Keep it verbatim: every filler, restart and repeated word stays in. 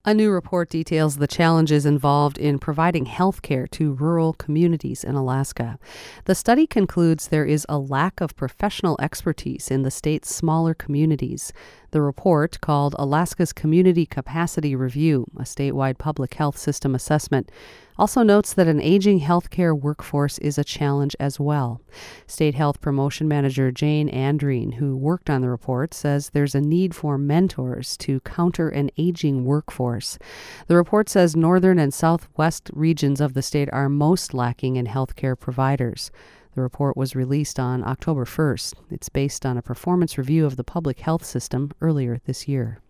A new report details the challenges involved in providing health care to rural communities in Alaska. The study concludes there is a lack of professional expertise in the state's smaller communities. The report, called Alaska's Community Capacity Review, a statewide public health system assessment, also notes that an aging healthcare workforce is a challenge as well. State Health Promotion Manager Jane Andreen, who worked on the report, says there's a need for mentors to counter an aging workforce. The report says northern and southwest regions of the state are most lacking in healthcare providers. The report was released on October first. It's based on a performance review of the public health system earlier this year.